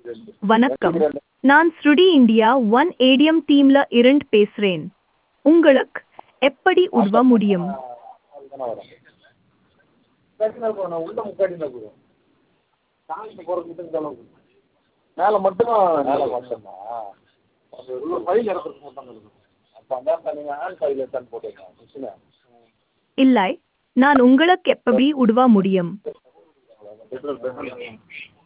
வணக்கம். நான் ஸ்ருடி India one ATM டீம்ல இருந்து பேசுறேன். உங்களுக்கு எப்படி உதவ முடியும்? மேலே மட்டும்தான் ஃபைல் இறக்குறதுக்கு மட்டும் அப்போ அந்த நீங்கள் ஹேண்ட் ஃபைல் எடுத்தான்னு போட்டுருக்கேன் மிஷினை இல்லை, நான் உங்களுக்கு எப்படி உதவ முடியும்?